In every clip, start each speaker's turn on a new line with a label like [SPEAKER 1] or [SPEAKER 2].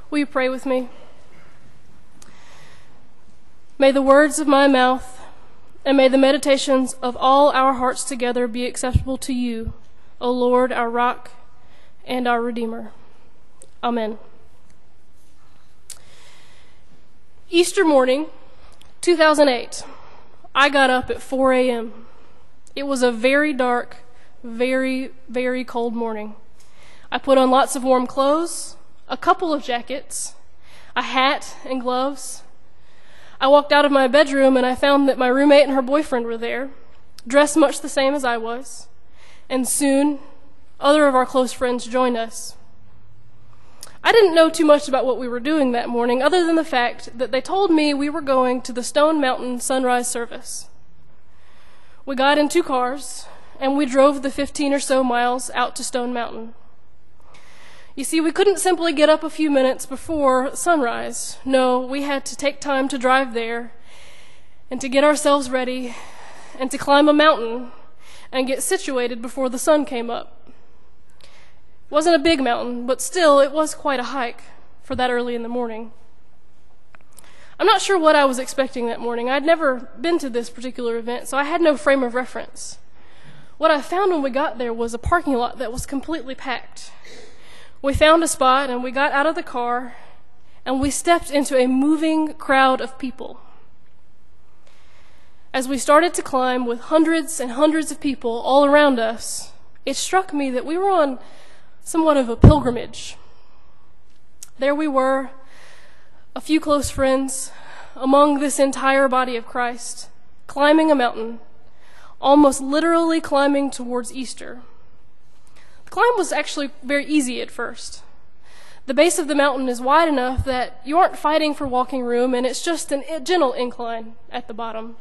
[SPEAKER 1] Will you pray with me? May the words of my mouth and may the meditations of all our hearts together be acceptable to you, O Lord, our rock and our Redeemer. Amen. Easter morning, 2008, I got up at 4 a.m. It was a very dark, very, very cold morning. I put on lots of warm clothes, a couple of jackets, a hat and gloves. I walked out of my bedroom and I found that my roommate and her boyfriend were there, dressed much the same as I was, and soon other of our close friends joined us. I didn't know too much about what we were doing that morning other than the fact that they told me we were going to the Stone Mountain sunrise service. We got in 2 cars and we drove the 15 or so miles out to Stone Mountain. You see, we couldn't simply get up a few minutes before sunrise. No, we had to take time to drive there and to get ourselves ready and to climb a mountain and get situated before the sun came up. It wasn't a big mountain, but still it was quite a hike for that early in the morning. I'm not sure what I was expecting that morning. I'd never been to this particular event, so I had no frame of reference. What I found when we got there was a parking lot that was completely packed. We found a spot and we got out of the car and we stepped into a moving crowd of people. As we started to climb with hundreds and hundreds of people all around us, it struck me that we were on somewhat of a pilgrimage. There we were, a few close friends, among this entire body of Christ, climbing a mountain, almost literally climbing towards Easter. The climb was actually very easy at first. The base of the mountain is wide enough that you aren't fighting for walking room, and it's just a gentle incline at the bottom.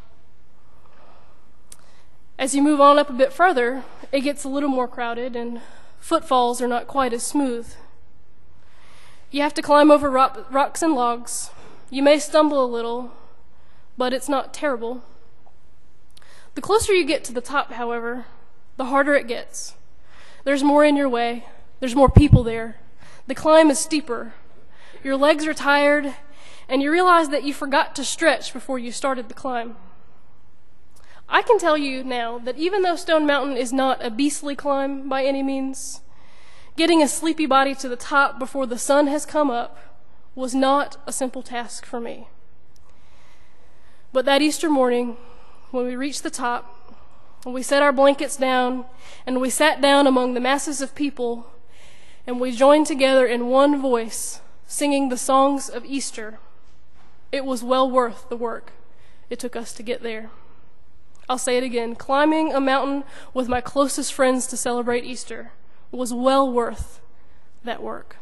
[SPEAKER 1] As you move on up a bit further, it gets a little more crowded, and footfalls are not quite as smooth. You have to climb over rocks and logs. You may stumble a little, but it's not terrible. The closer you get to the top, however, the harder it gets. There's more in your way. There's more people there. The climb is steeper. Your legs are tired, and you realize that you forgot to stretch before you started the climb. I can tell you now that even though Stone Mountain is not a beastly climb by any means, getting a sleepy body to the top before the sun has come up was not a simple task for me. But that Easter morning, when we reached the top, we set our blankets down, and we sat down among the masses of people, and we joined together in one voice, singing the songs of Easter. It was well worth the work it took us to get there. I'll say it again, climbing a mountain with my closest friends to celebrate Easter was well worth that work.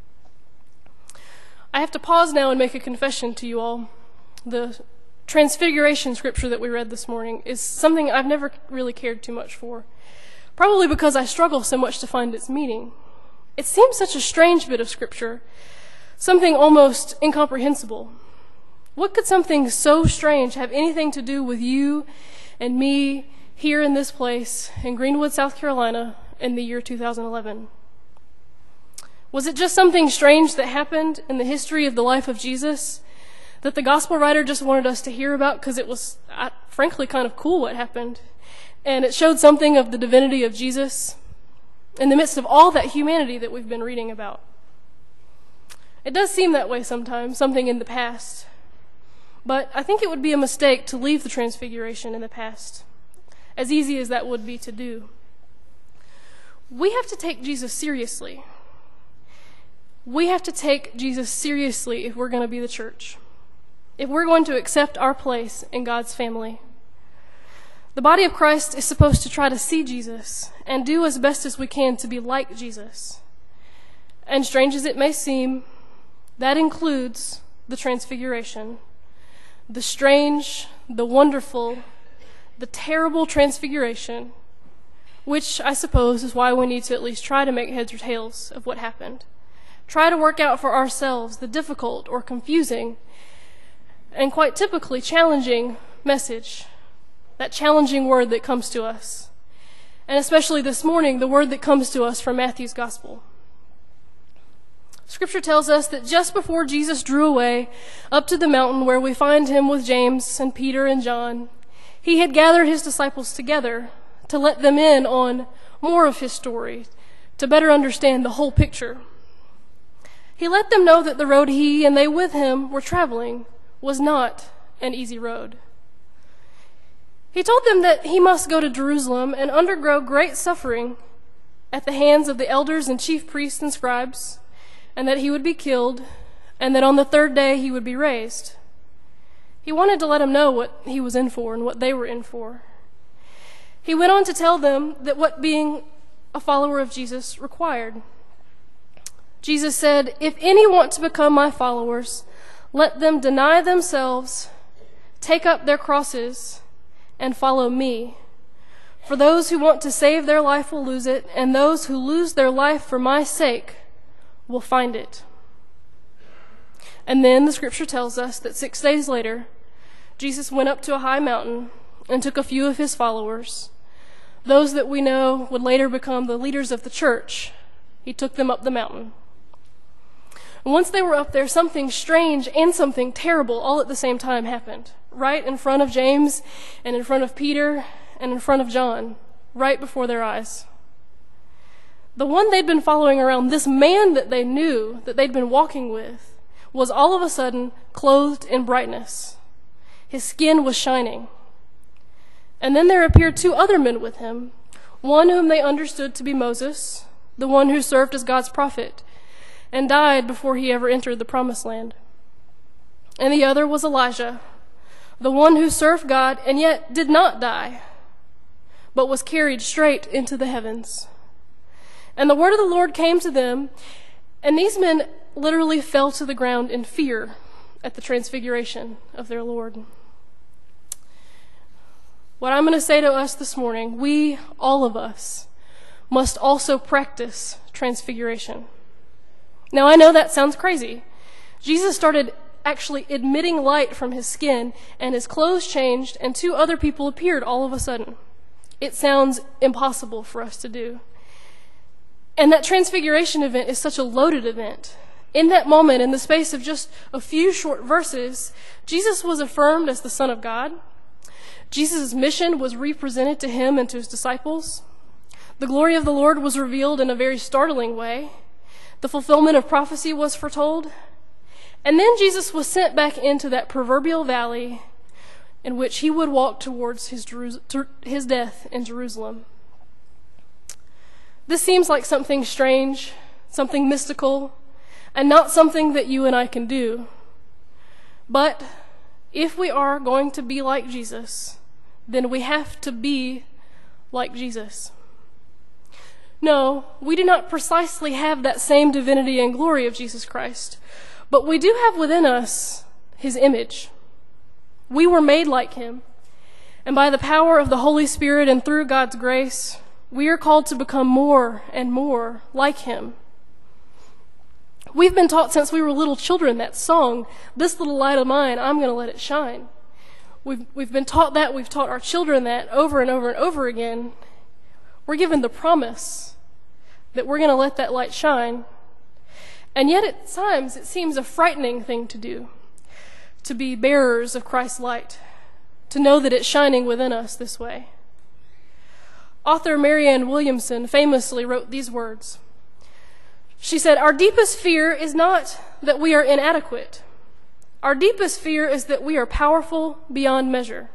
[SPEAKER 1] I have to pause now and make a confession to you all. The Transfiguration scripture that we read this morning is something I've never really cared too much for, probably because I struggle so much to find its meaning. It seems such a strange bit of scripture, something almost incomprehensible. What could something so strange have anything to do with you and me here in this place in Greenwood, South Carolina in the year 2011? Was it just something strange that happened in the history of the life of Jesus that the gospel writer just wanted us to hear about because it was, frankly, kind of cool what happened, and it showed something of the divinity of Jesus in the midst of all that humanity that we've been reading about? It does seem that way sometimes, something in the past, but I think it would be a mistake to leave the Transfiguration in the past, as easy as that would be to do. We have to take Jesus seriously. We have to take Jesus seriously if we're going to be the church, if we're going to accept our place in God's family. The body of Christ is supposed to try to see Jesus and do as best as we can to be like Jesus. And strange as it may seem, that includes the Transfiguration. The strange, the wonderful, the terrible Transfiguration, which I suppose is why we need to at least try to make heads or tails of what happened. Try to work out for ourselves the difficult or confusing and quite typically challenging message, that challenging word that comes to us. And especially this morning, the word that comes to us from Matthew's Gospel. Scripture tells us that just before Jesus drew away up to the mountain where we find him with James and Peter and John, he had gathered his disciples together to let them in on more of his story, to better understand the whole picture. He let them know that the road he and they with him were traveling was not an easy road. He told them that he must go to Jerusalem and undergo great suffering at the hands of the elders and chief priests and scribes, and that he would be killed, and that on the third day he would be raised. He wanted to let them know what he was in for and what they were in for. He went on to tell them that what being a follower of Jesus required. Jesus said, "If any want to become my followers, let them deny themselves, take up their crosses, and follow me. For those who want to save their life will lose it, and those who lose their life for my sake will find it." And then the scripture tells us that 6 days later, Jesus went up to a high mountain and took a few of his followers, those that we know would later become the leaders of the church. He took them up the mountain. And once they were up there, something strange and something terrible all at the same time happened, right in front of James and in front of Peter and in front of John, right before their eyes. The one they'd been following around, this man that they knew, that they'd been walking with, was all of a sudden clothed in brightness. His skin was shining. And then there appeared 2 other men with him, one whom they understood to be Moses, the one who served as God's prophet, and died before he ever entered the promised land. And the other was Elijah, the one who served God and yet did not die, but was carried straight into the heavens. And the word of the Lord came to them, and these men literally fell to the ground in fear at the transfiguration of their Lord. What I'm going to say to us this morning, we, all of us, must also practice transfiguration. Now, I know that sounds crazy. Jesus started actually emitting light from his skin, and his clothes changed, and 2 other people appeared all of a sudden. It sounds impossible for us to do. And that transfiguration event is such a loaded event. In that moment, in the space of just a few short verses, Jesus was affirmed as the Son of God. Jesus' mission was represented to him and to his disciples. The glory of the Lord was revealed in a very startling way. The fulfillment of prophecy was foretold. And then Jesus was sent back into that proverbial valley in which he would walk towards his death in Jerusalem. This seems like something strange, something mystical, and not something that you and I can do. But if we are going to be like Jesus, then we have to be like Jesus. No, we do not precisely have that same divinity and glory of Jesus Christ, but we do have within us his image. We were made like him, and by the power of the Holy Spirit and through God's grace, we are called to become more and more like him. We've been taught since we were little children that song, "This little light of mine, I'm going to let it shine." We've been taught that. We've taught our children that over and over and over again. We're given the promise that we're going to let that light shine. And yet at times it seems a frightening thing to do, to be bearers of Christ's light, to know that it's shining within us this way. Author Marianne Williamson famously wrote these words. She said, "Our deepest fear is not that we are inadequate. Our deepest fear is that we are powerful beyond measure.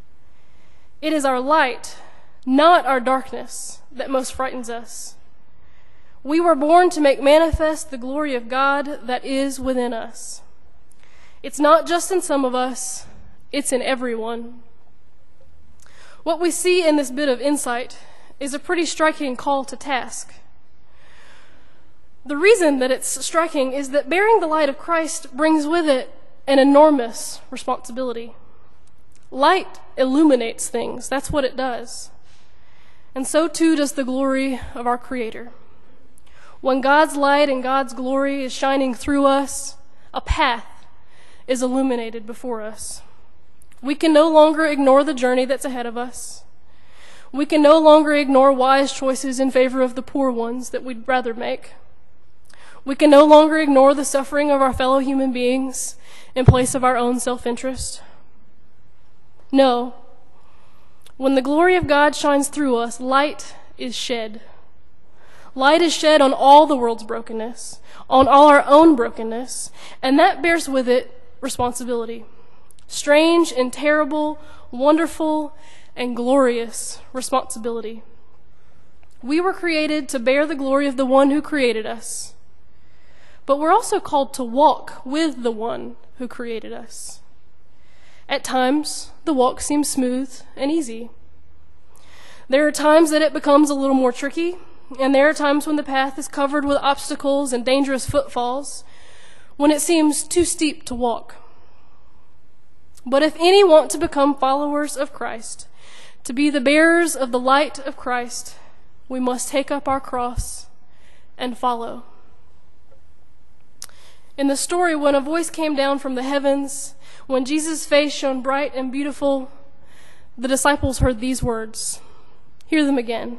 [SPEAKER 1] It is our light, not our darkness, that most frightens us. We were born to make manifest the glory of God that is within us. It's not just in some of us, it's in everyone." What we see in this bit of insight is a pretty striking call to task. The reason that it's striking is that bearing the light of Christ brings with it an enormous responsibility. Light illuminates things. That's what it does. And so too does the glory of our Creator. When God's light and God's glory is shining through us, a path is illuminated before us. We can no longer ignore the journey that's ahead of us. We can no longer ignore wise choices in favor of the poor ones that we'd rather make. We can no longer ignore the suffering of our fellow human beings in place of our own self-interest. No. When the glory of God shines through us, light is shed. Light is shed on all the world's brokenness, on all our own brokenness, and that bears with it responsibility. Strange and terrible, wonderful and glorious responsibility. We were created to bear the glory of the one who created us, but we're also called to walk with the one who created us. At times, the walk seems smooth and easy. There are times that it becomes a little more tricky, and there are times when the path is covered with obstacles and dangerous footfalls, when it seems too steep to walk. But if any want to become followers of Christ, to be the bearers of the light of Christ, we must take up our cross and follow. In the story, when a voice came down from the heavens, when Jesus' face shone bright and beautiful, the disciples heard these words. Hear them again.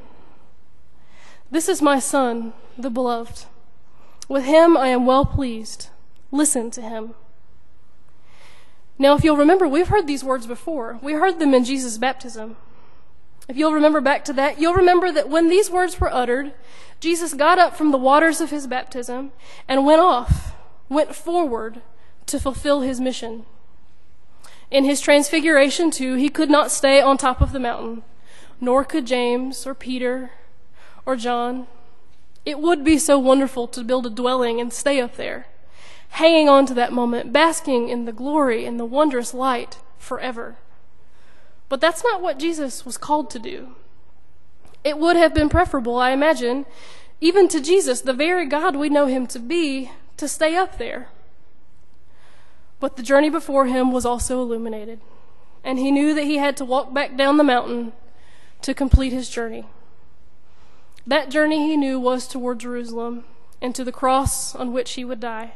[SPEAKER 1] This is my Son, the beloved. With him I am well pleased. Listen to him. Now, if you'll remember, we've heard these words before. We heard them in Jesus' baptism. If you'll remember back to that, you'll remember that when these words were uttered, Jesus got up from the waters of his baptism and went forward to fulfill his mission. In his transfiguration, too, he could not stay on top of the mountain, nor could James or Peter or John. It would be so wonderful to build a dwelling and stay up there, hanging on to that moment, basking in the glory and the wondrous light forever. But that's not what Jesus was called to do. It would have been preferable, I imagine, even to Jesus, the very God we know him to be, to stay up there. But the journey before him was also illuminated, and he knew that he had to walk back down the mountain to complete his journey. That journey, he knew, was toward Jerusalem and to the cross on which he would die.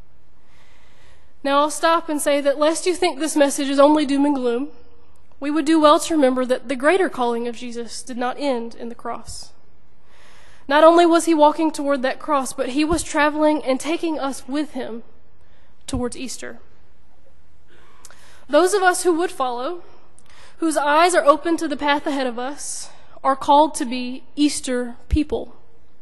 [SPEAKER 1] Now I'll stop and say that lest you think this message is only doom and gloom, we would do well to remember that the greater calling of Jesus did not end in the cross. Not only was he walking toward that cross, but he was traveling and taking us with him towards Easter. Those of us who would follow, whose eyes are open to the path ahead of us, are called to be Easter people.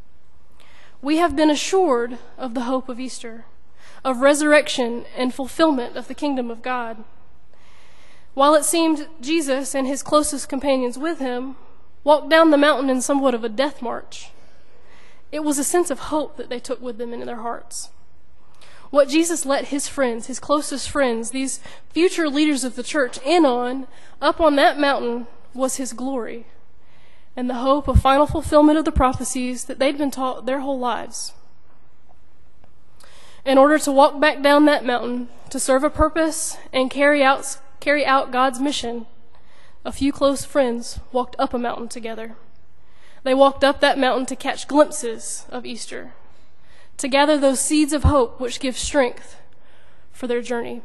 [SPEAKER 1] We have been assured of the hope of Easter, of resurrection and fulfillment of the kingdom of God. While it seemed Jesus and his closest companions with him walked down the mountain in somewhat of a death march, it was a sense of hope that they took with them in their hearts. What Jesus let his friends, his closest friends, these future leaders of the church in on, up on that mountain, was his glory and the hope of final fulfillment of the prophecies that they'd been taught their whole lives. In order to walk back down that mountain, to serve a purpose and carry out God's mission, a few close friends walked up a mountain together. They walked up that mountain to catch glimpses of Easter, to gather those seeds of hope which give strength for their journey.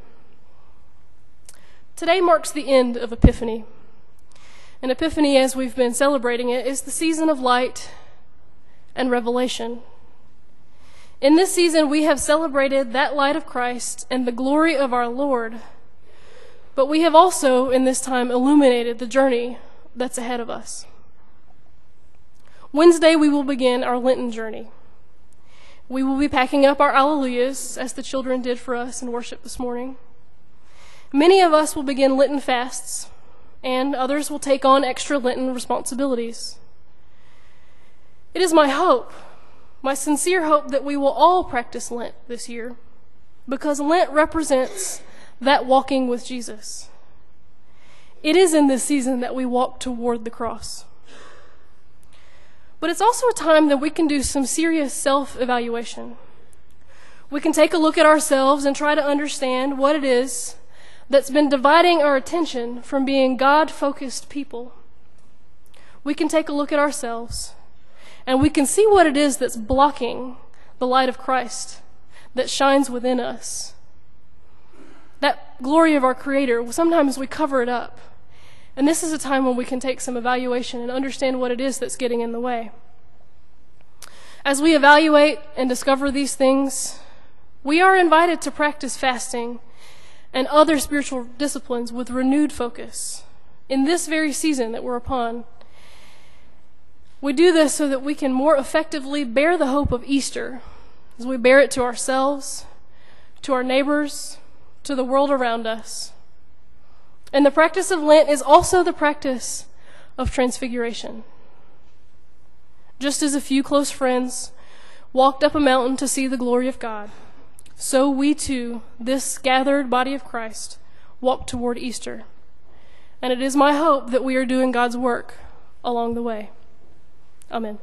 [SPEAKER 1] Today marks the end of Epiphany. And Epiphany, as we've been celebrating it, is the season of light and revelation. In this season, we have celebrated that light of Christ and the glory of our Lord, but we have also, in this time, illuminated the journey that's ahead of us. Wednesday, we will begin our Lenten journey. We will be packing up our Alleluias, as the children did for us in worship this morning. Many of us will begin Lenten fasts, and others will take on extra Lenten responsibilities. It is my hope, my sincere hope, that we will all practice Lent this year, because Lent represents that walking with Jesus. It is in this season that we walk toward the cross. But it's also a time that we can do some serious self-evaluation. We can take a look at ourselves and try to understand what it is that's been dividing our attention from being God-focused people. We can take a look at ourselves, and we can see what it is that's blocking the light of Christ that shines within us. That glory of our Creator, sometimes we cover it up. And this is a time when we can take some evaluation and understand what it is that's getting in the way. As we evaluate and discover these things, we are invited to practice fasting and other spiritual disciplines with renewed focus in this very season that we're upon. We do this so that we can more effectively bear the hope of Easter as we bear it to ourselves, to our neighbors, to the world around us. And the practice of Lent is also the practice of transfiguration. Just as a few close friends walked up a mountain to see the glory of God, so we too, this gathered body of Christ, walk toward Easter. And it is my hope that we are doing God's work along the way. Amen.